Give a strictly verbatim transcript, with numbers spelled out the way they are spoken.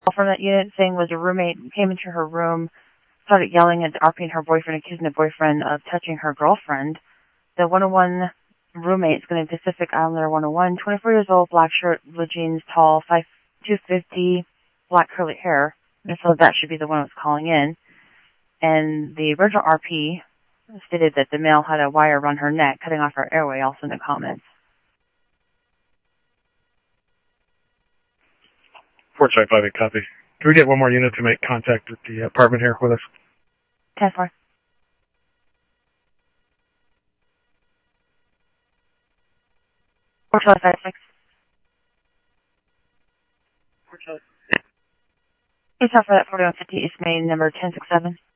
from that unit saying was a roommate came into her room, started yelling at R P and her boyfriend, accusing the boyfriend of touching her girlfriend. The one oh one roommate is going to Pacific Islander one oh one, twenty-four years old, black shirt, blue jeans, tall, five two fifty, black curly hair. And so that should be the one who was calling in. And the original R P stated that the male had a wire around her neck, cutting off her airway, also in the comments. four five five eight, copy. Can we get one more unit to make contact with the apartment here with us? ten four. four five five six. Please offer that forty-one fifty East Main, number ten six seven.